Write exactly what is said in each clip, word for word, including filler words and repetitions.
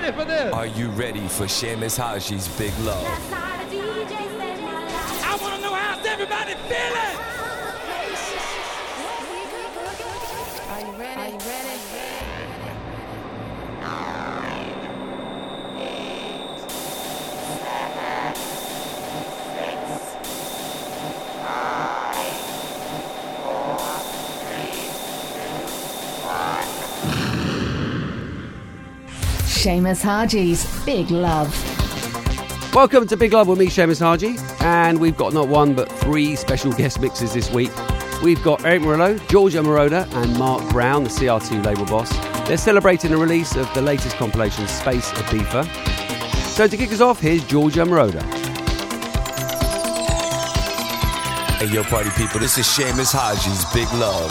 ready for this? Are you ready for Seamus Haji's Big Love? I want to know how's everybody feeling? Are you ready? Are you ready? Seamus Haji's Big Love. Welcome to Big Love with me, Seamus Haji, and we've got not one but three special guest mixes this week. We've got Eric Morillo, Giorgio Moroder and Mark Brown, the C R two label boss. They're celebrating the release of the latest compilation, Space Ibiza. So to kick us off, here's Giorgio Moroder. Hey yo party people, this is Seamus Haji's Big Love.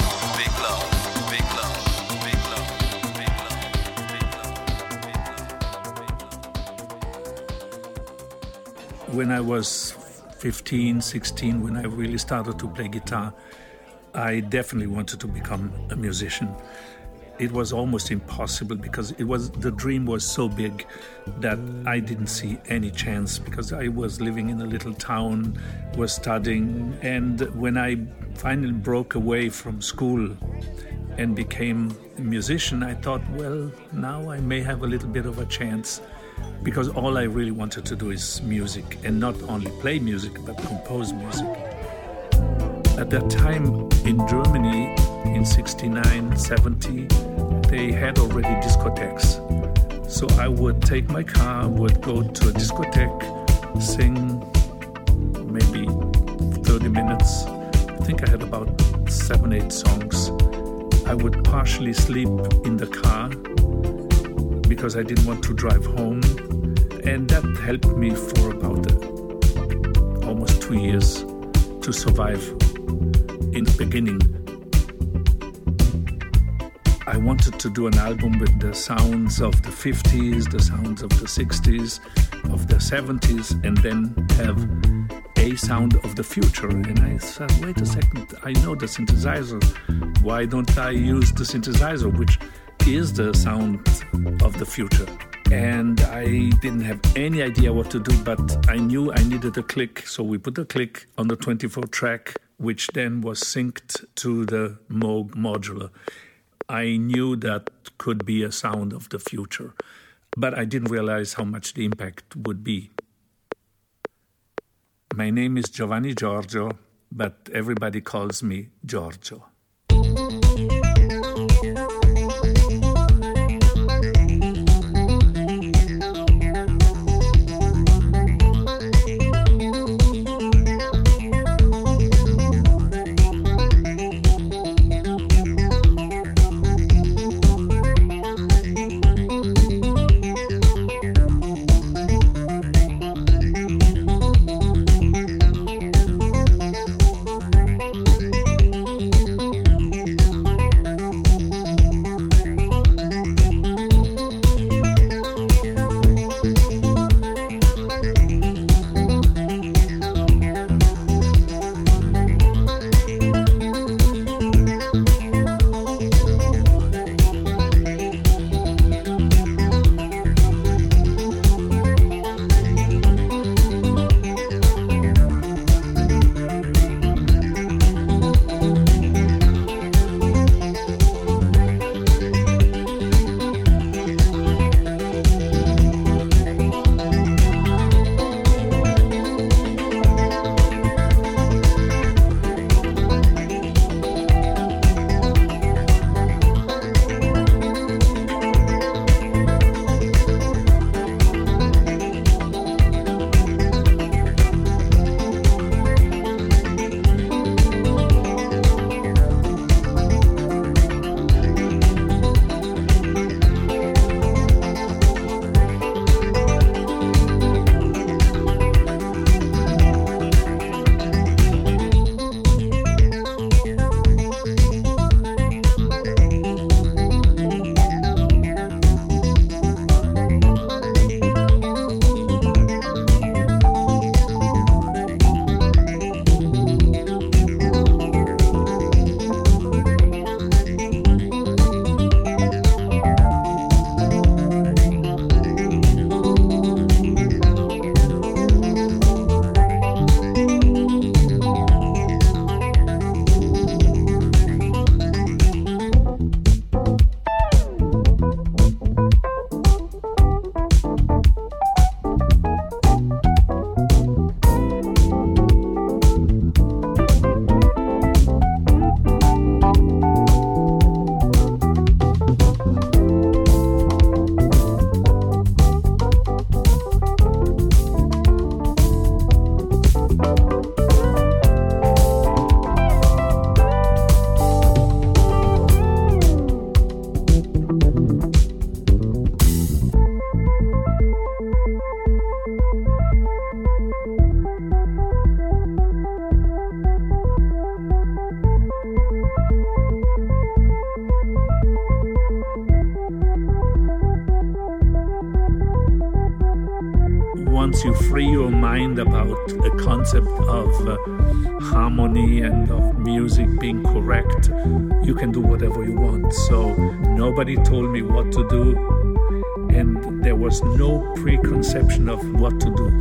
When I was fifteen, sixteen, when I really started to play guitar, I definitely wanted to become a musician. It was almost impossible because it was the dream was so big that I didn't see any chance because I was living in a little town, was studying, and when I finally broke away from school and became a musician, I thought, well, now I may have a little bit of a chance. Because all I really wanted to do is music, and not only play music, but compose music. At that time in Germany, in sixty-nine, seventy, they had already discotheques. So I would take my car, would go to a discotheque, sing maybe thirty minutes. I think I had about seven, eight songs. I would partially sleep in the car because I didn't want to drive home. And that helped me for about uh, almost two years to survive in the beginning. I wanted to do an album with the sounds of the fifties, the sounds of the sixties, of the seventies, and then have a sound of the future. And I said, wait a second, I know the synthesizer. Why don't I use the synthesizer, which is the sound of the future? And I didn't have any idea what to do, but I knew I needed a click. So we put a click on the twenty-four track, which then was synced to the Moog modular. I knew that could be a sound of the future, but I didn't realize how much the impact would be. My name is Giovanni Giorgio, but everybody calls me Giorgio. once you free your mind about a concept of uh, harmony and of music being correct, you can do whatever you want. So nobody told me what to do, and there was no preconception of what to do.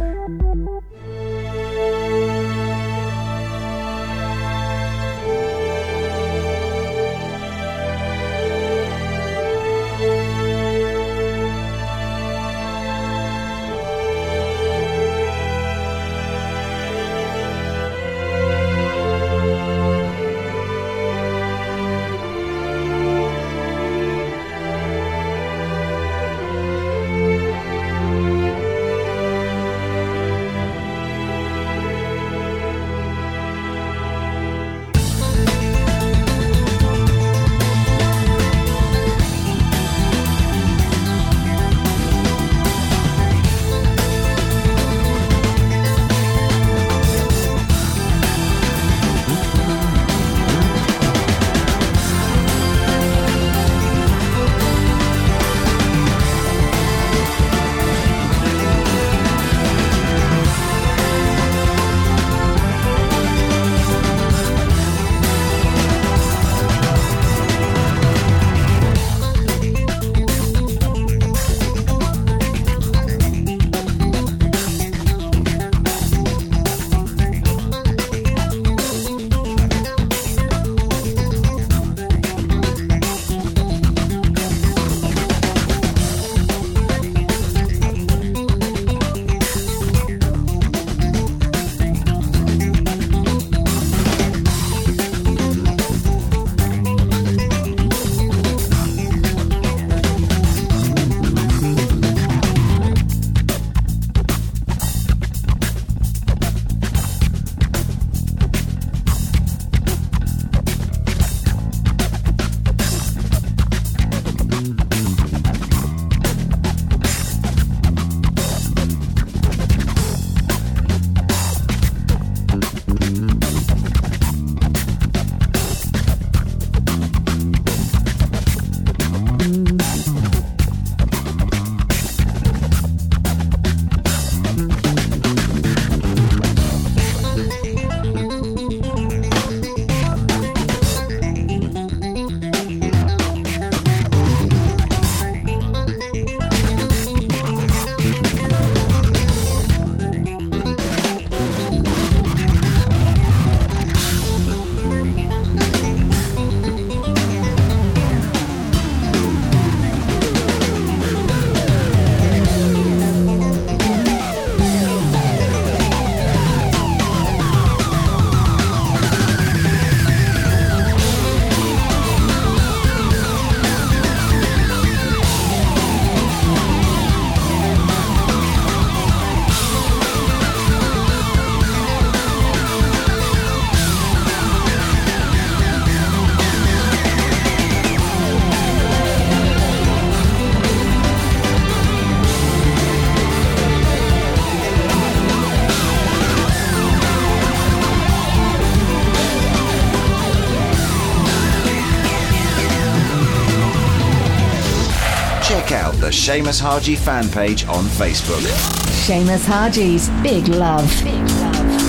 check out the Seamus Haji fan page on Facebook. Seamus Haji's Big Love. Big Love.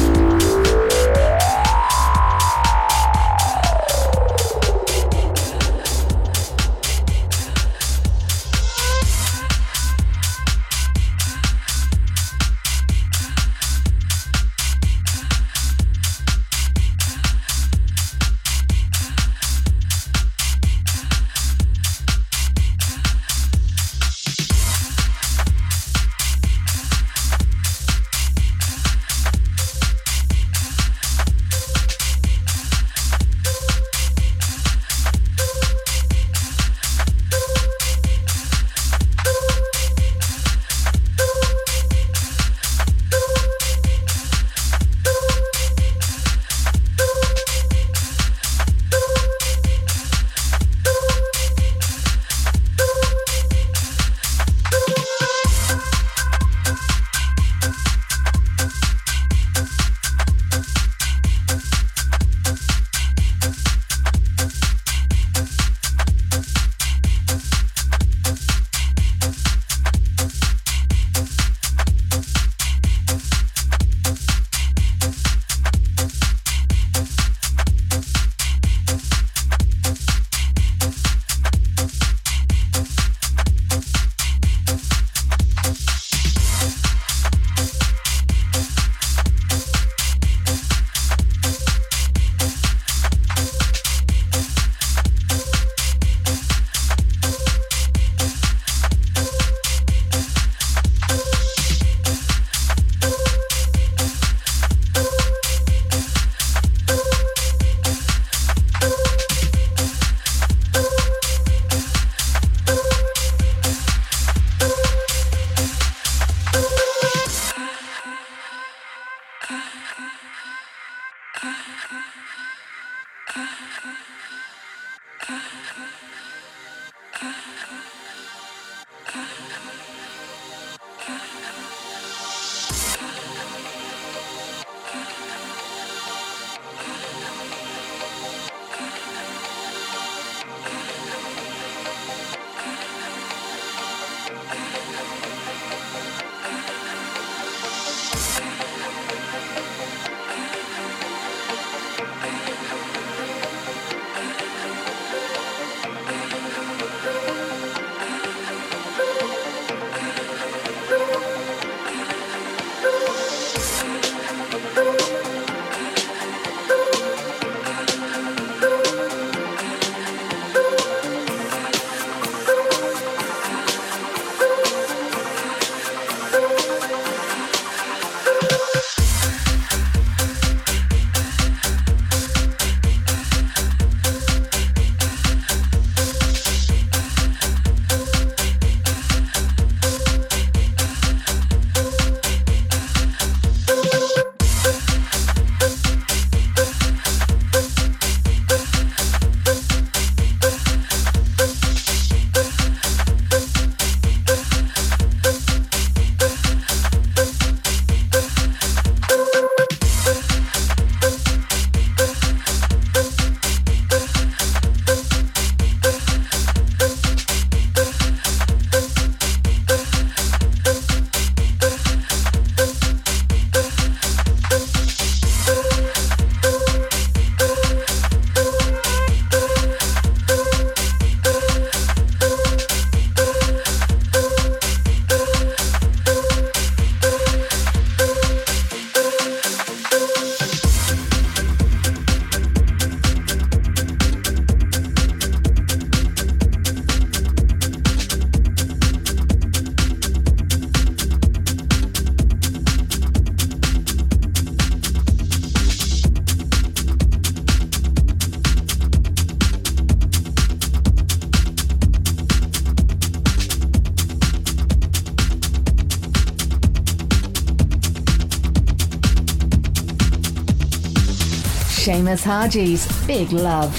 Seamus Haji's Big Love.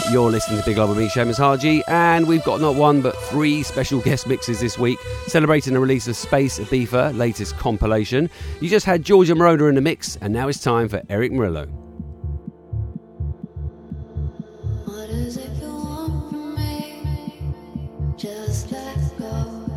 You're listening to Big Love with me, Seamus Haji, and we've got not one but three special guest mixes this week, celebrating the release of Space Ibiza, latest compilation. You just had Giorgio Moroder in the mix, and now it's time for Erick Morillo. What is it you want from me? Just let go.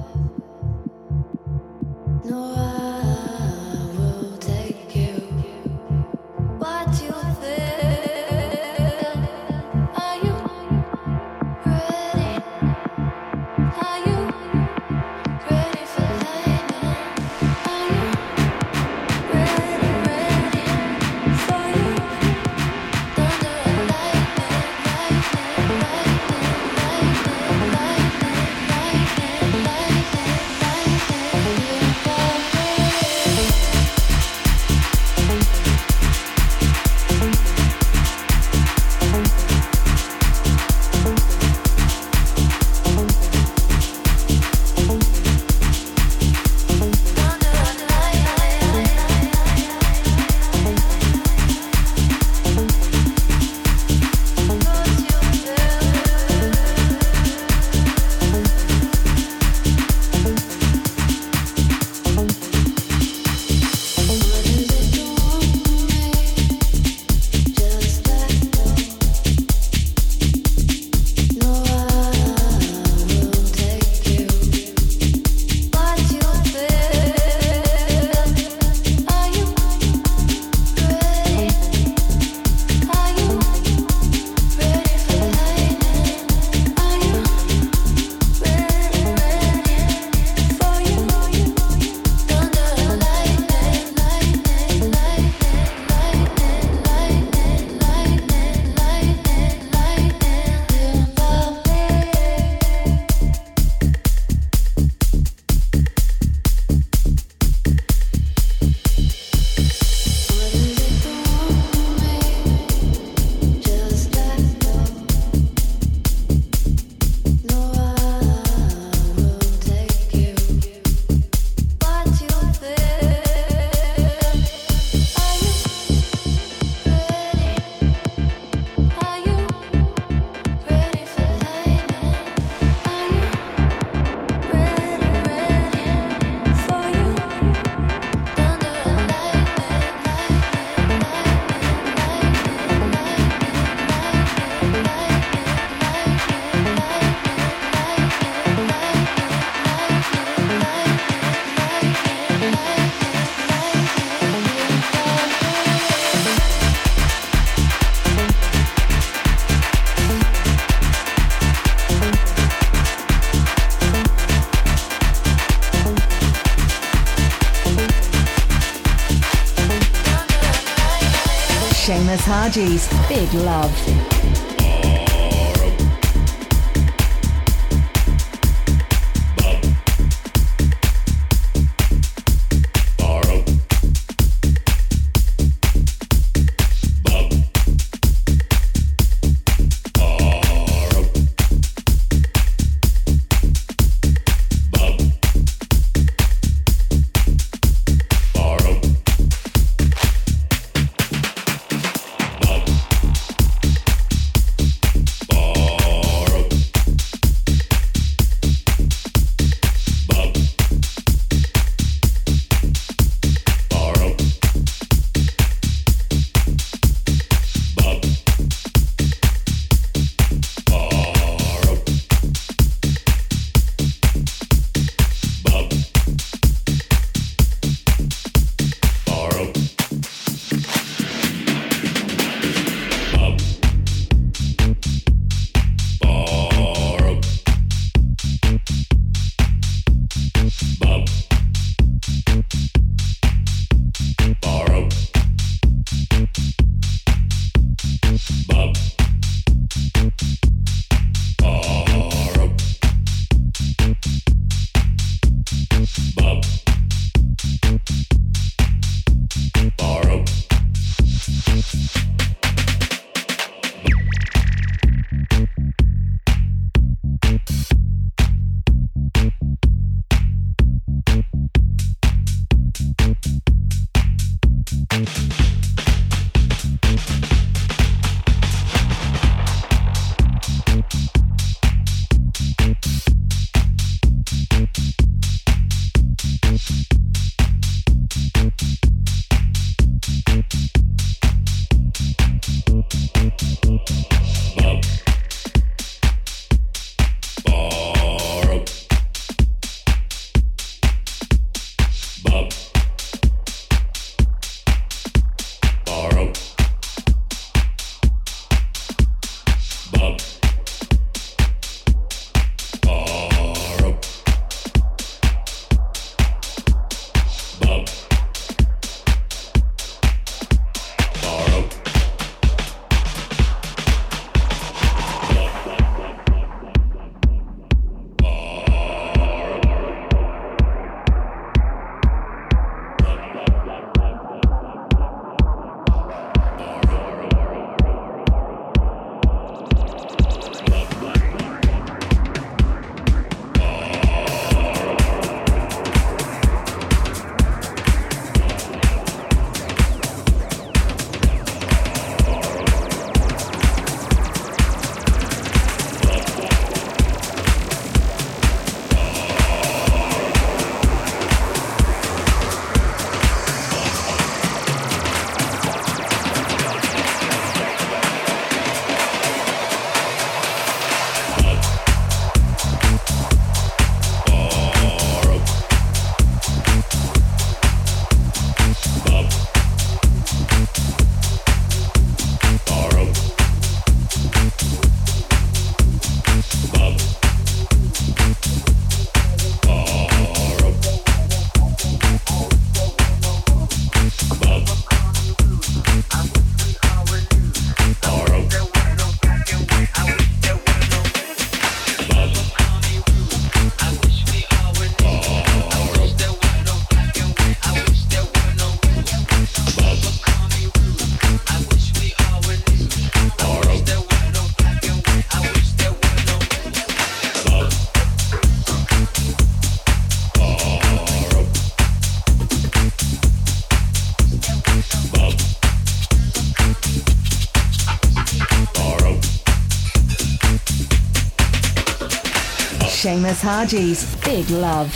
No, I will take you. What you feel? Are you ready? Are you ready for lightning? Are you ready, ready for you? Thunder and lightning, lightning, lightning, lightning, lightning, lightning, lightning, lightning, you got me. Seamus Haji's Big Love. Seamus Haji's Big Love.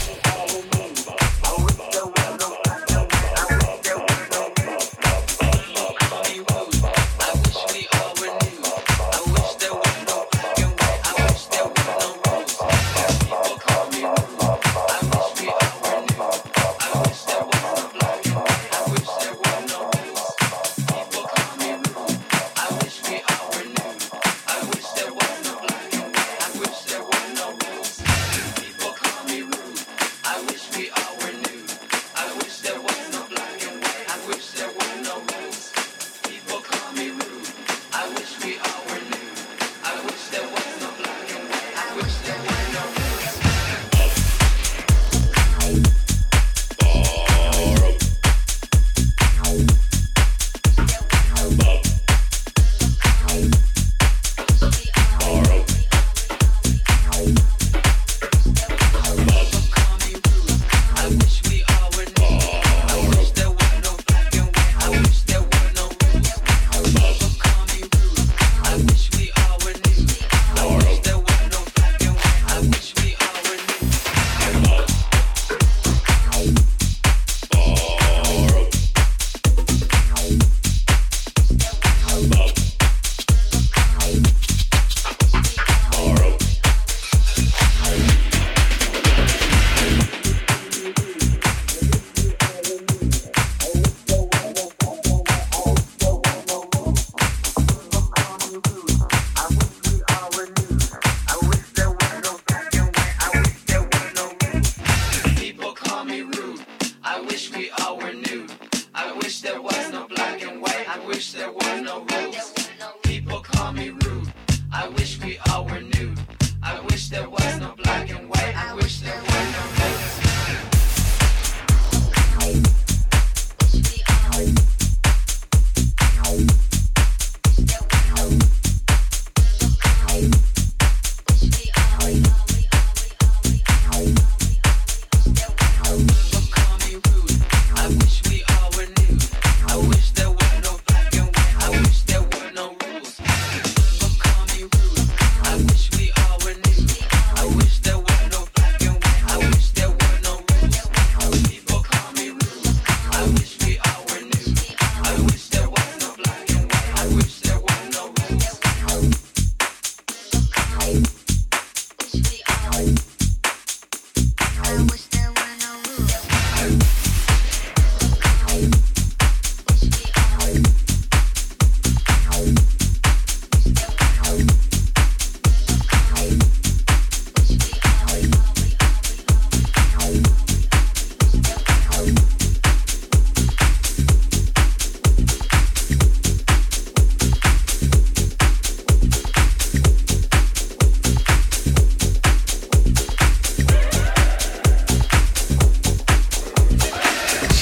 I wish we all were new.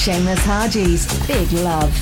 Seamus Haji's Big Love.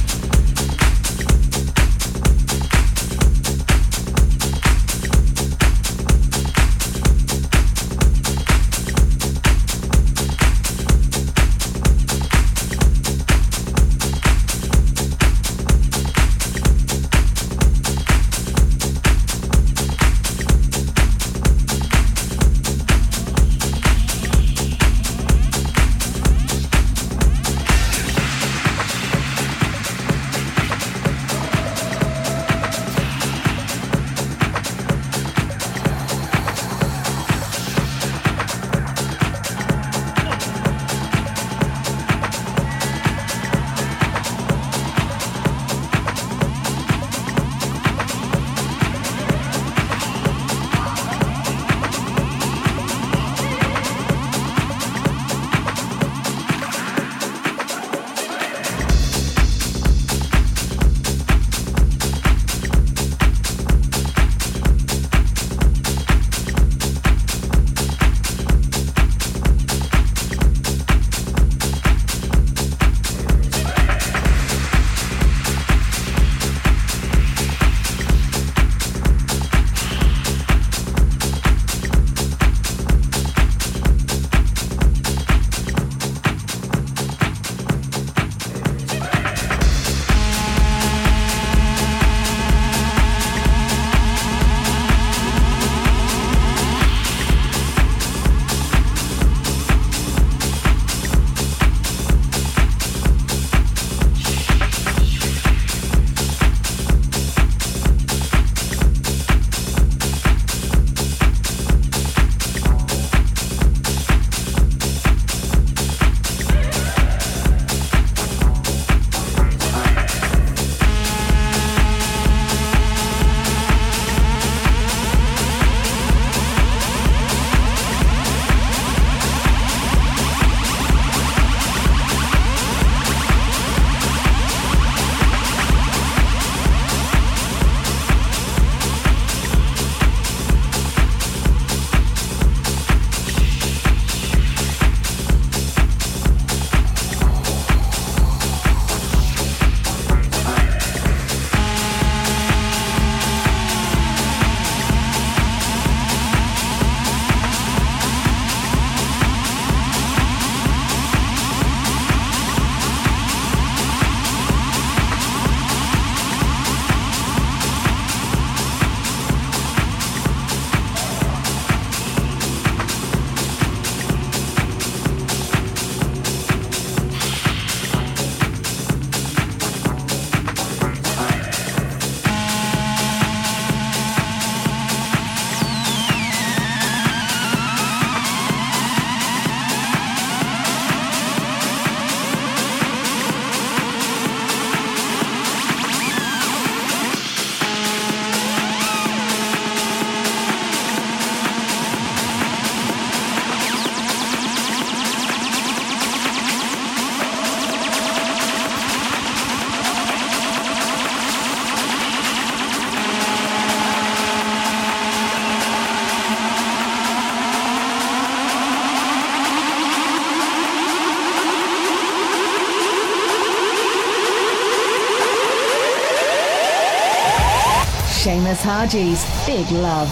Seamus Haji's Big Love.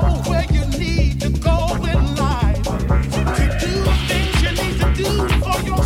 For your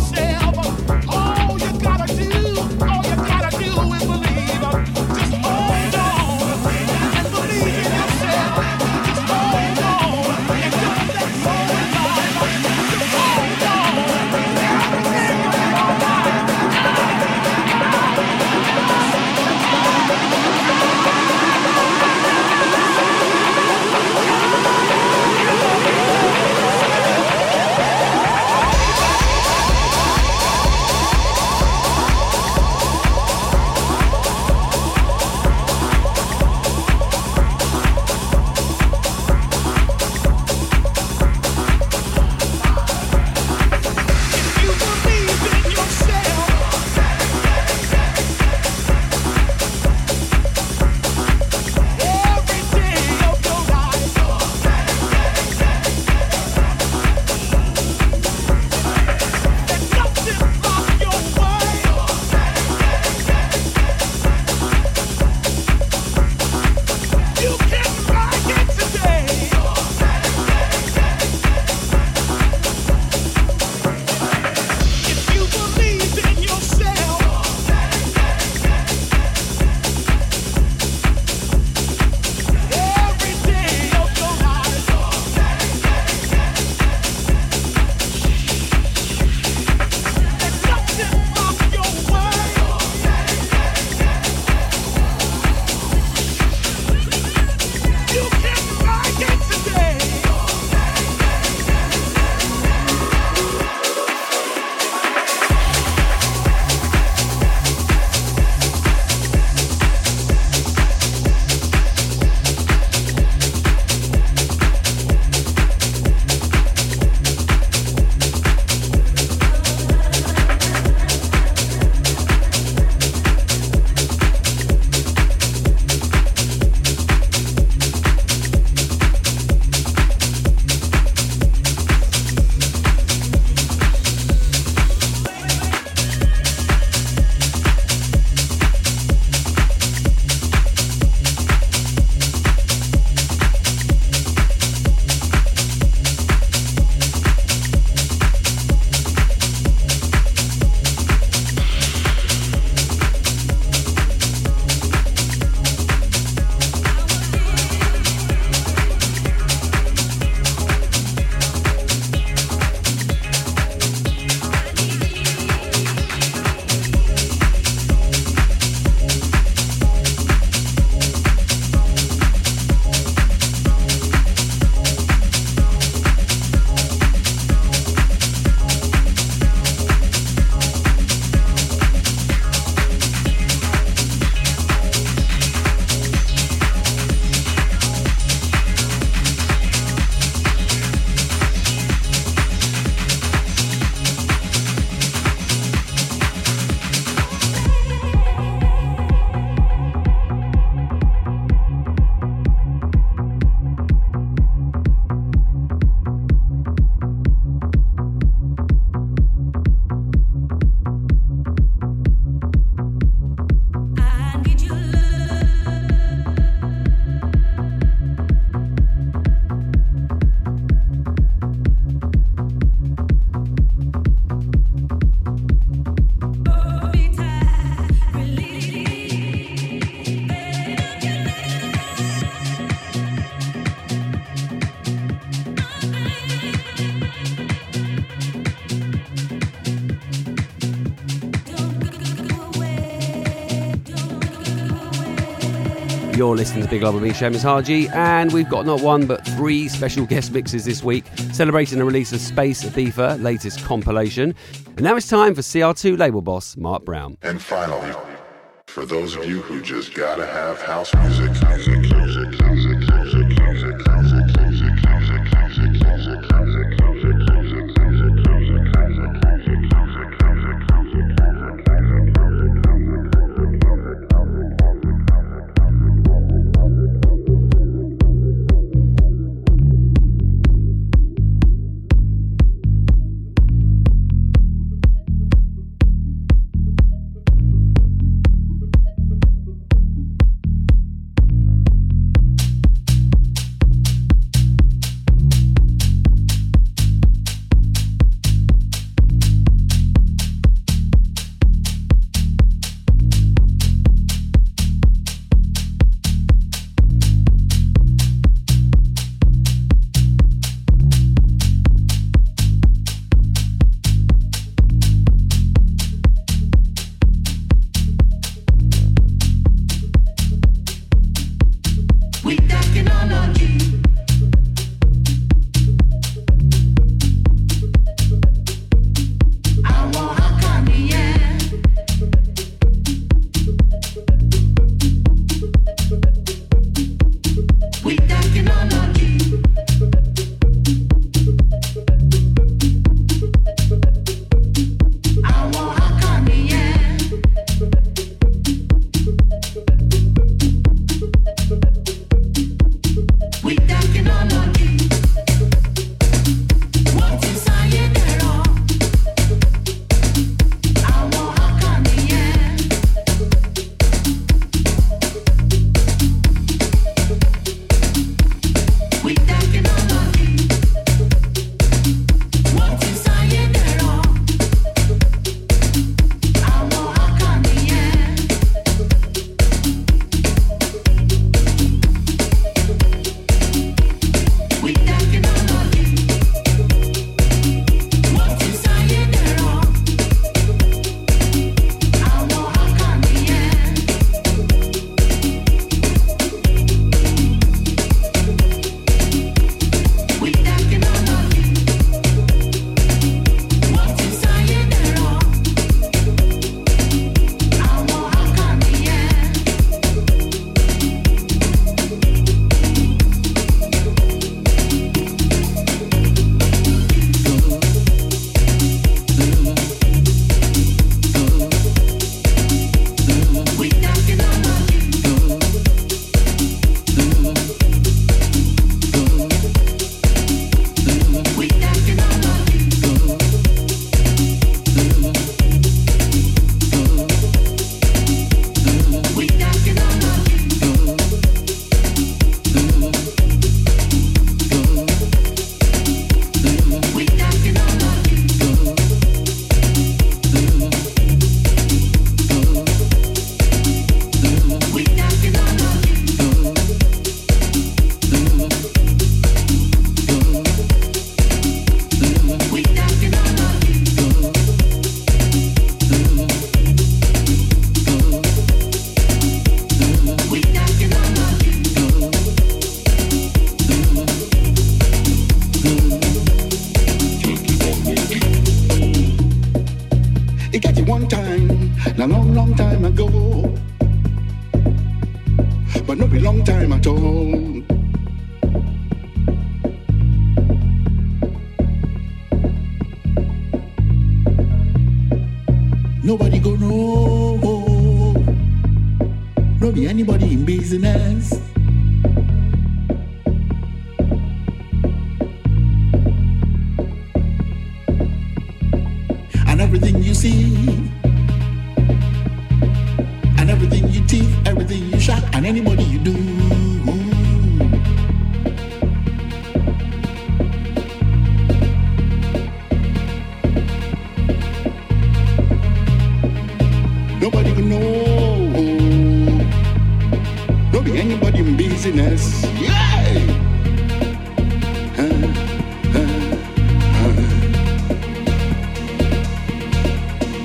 You're listening to Big Love with me, Seamus Haji, and we've got not one but three special guest mixes this week, celebrating the release of Space Ibiza, latest compilation. And now it's time for C R two label boss Mark Brown. And finally, for those of you who just gotta have house music, music, music, music, music, music, music, music, music, music, music, music,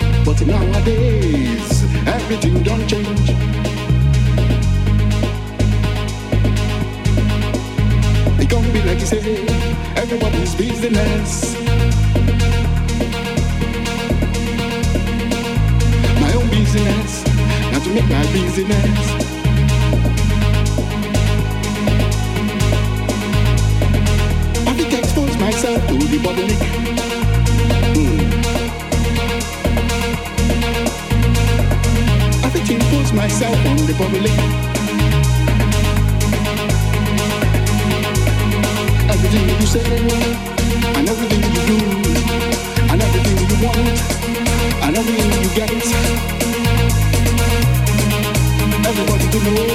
Nowadays, everything don't change. It can't be like you say, everybody's business. My own business, not to make my business. I think I expose myself to the public. Hmm. I think I expose myself on the public. Everything that you say, and everything that you do, and everything that you want, and everything that you get, everybody to know.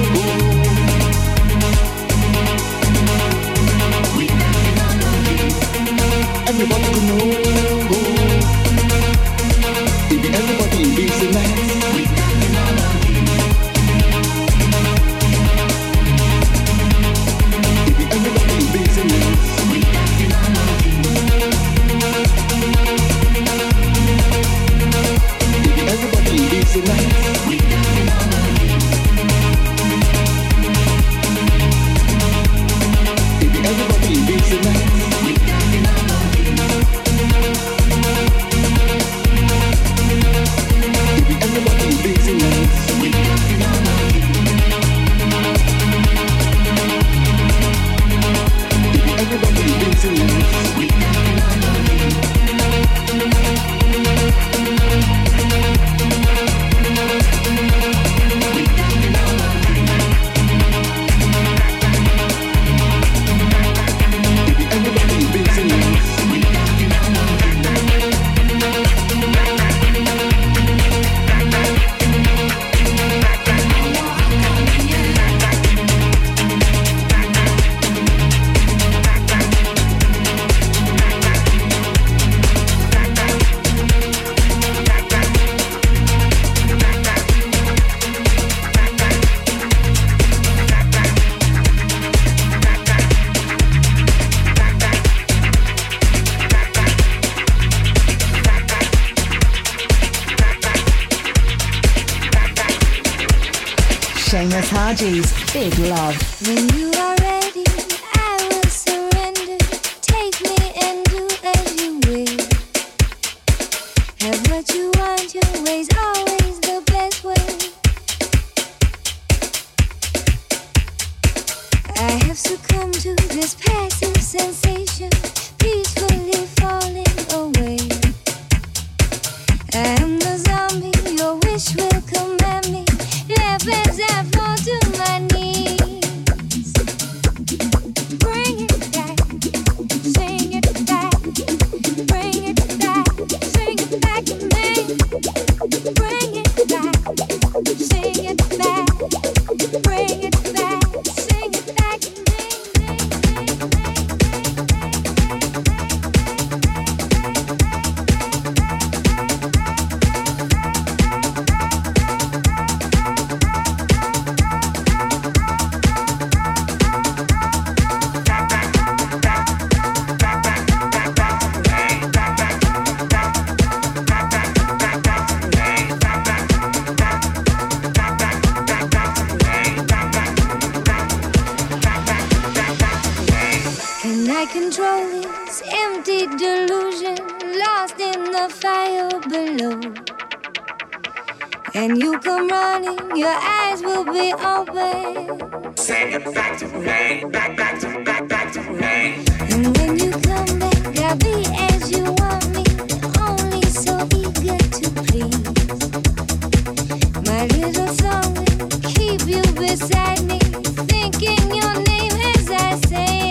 Everybody to know. If everybody in business. Seamus Haji's Big Love. When you are ready, I will surrender. Take me and do as you will. Have what you want, your way's always the best way. I have succumbed to this passive sensation, peacefully falling away. I am the zombie, your wish will command me. Left as I fall to my knees. Bring it back, sing it back. Bring it back, sing it back to me. Bring it back, sing it back. Bring it back, sing it back to me. Control this empty delusion, lost in the fire below. And you come running, your eyes will be open. Say it back to me, back, back to, back, back to me. And when you come back, I'll be as you want me, only so eager to please. My little song will keep you beside me, thinking your name as I say.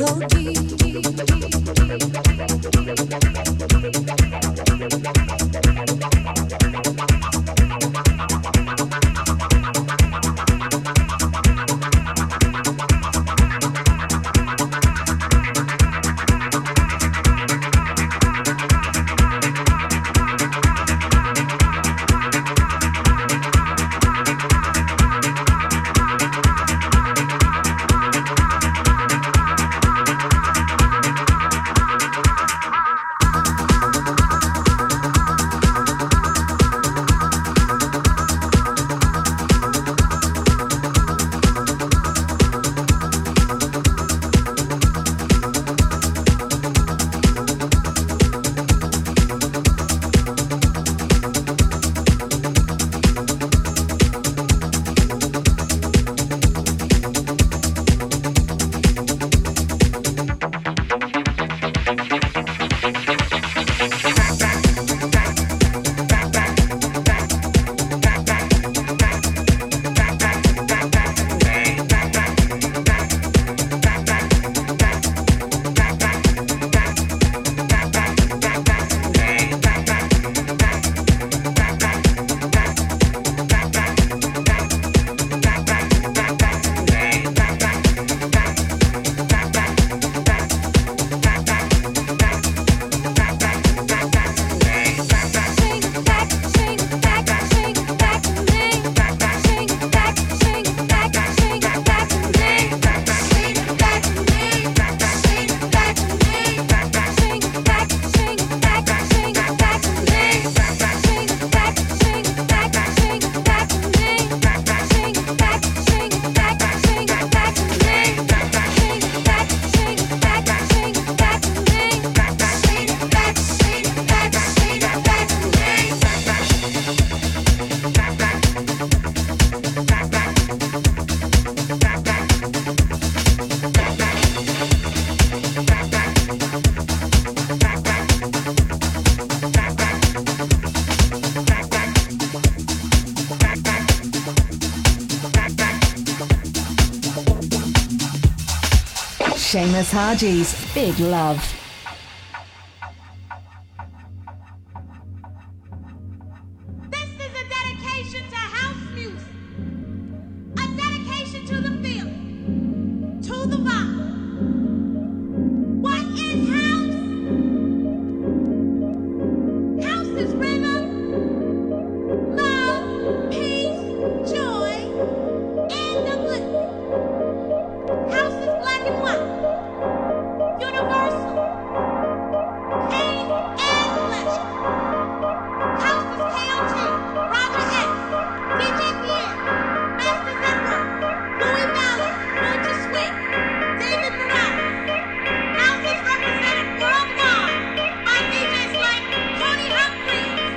Seamus Haji's Big Love. This is a dedication to house music, a dedication to the feeling, to the vibe. What is house? House is rhythm, love, peace, joy, and the bliss. House is black and white, universal, pain and pleasure. House is K O T, Roger X, D J Pierre, Masters at Work, Louis Valley, Roger Swift, David Morales. House is represented worldwide by D Js like Tony Humphries,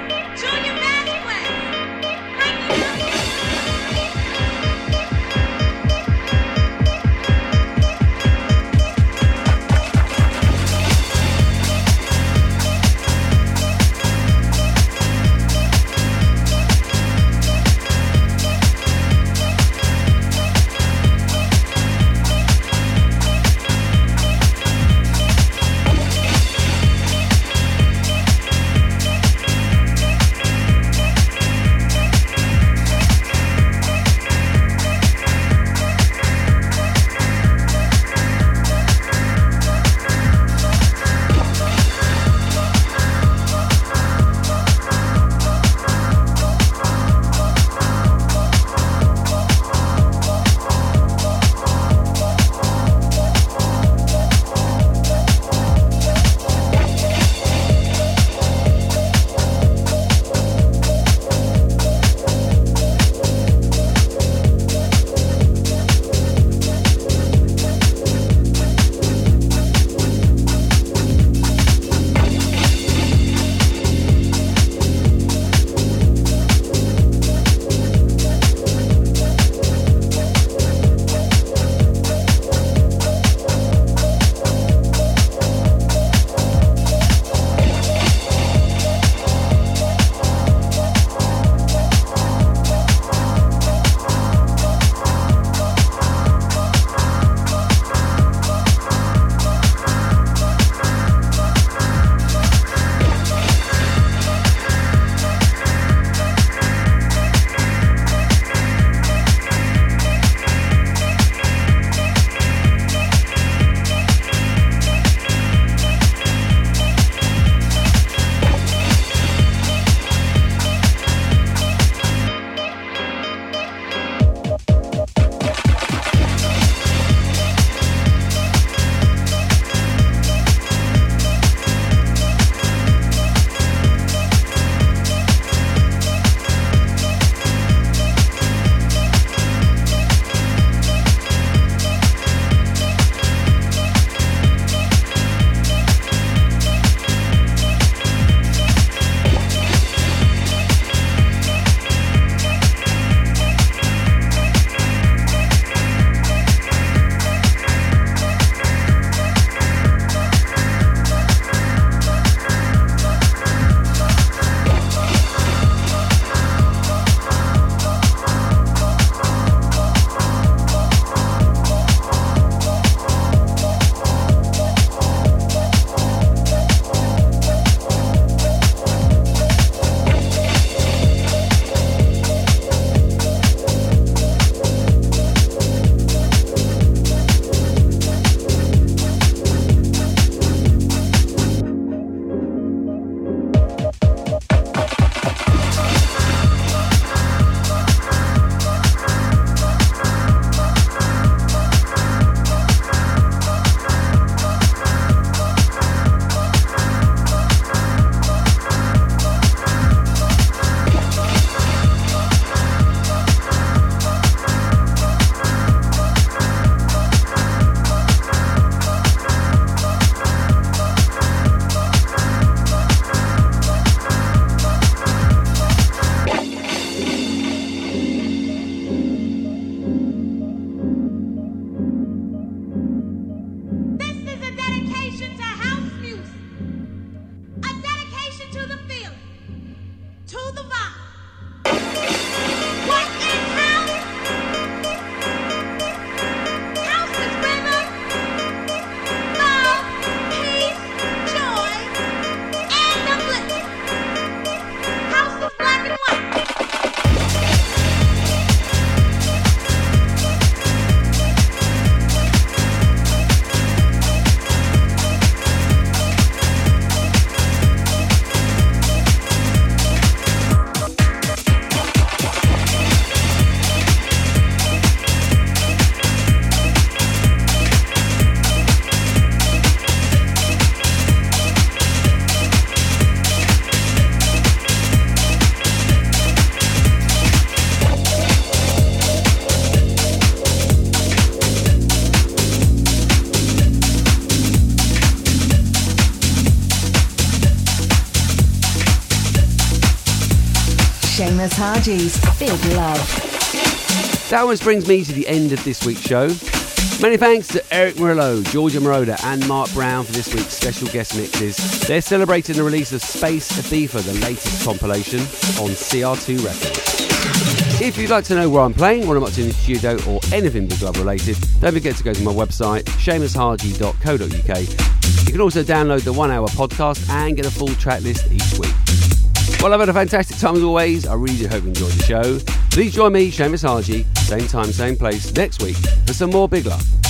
Seamus Haji's Big Love. That almost brings me to the end of this week's show. Many thanks to Eric Murillo, Georgia Moroder and Mark Brown for this week's special guest mixes. They're celebrating the release of Space Ibiza, the latest compilation, on C R two Records. If you'd like to know where I'm playing, what I'm up to in the studio or anything Big Love related, don't forget to go to my website, seamus haji dot co dot uk. You can also download the one hour podcast and get a full track list each week. Well, I've had a fantastic time as always. I really do hope you enjoyed the show. Please join me, Seamus Haji, same time, same place, next week for some more Big Love.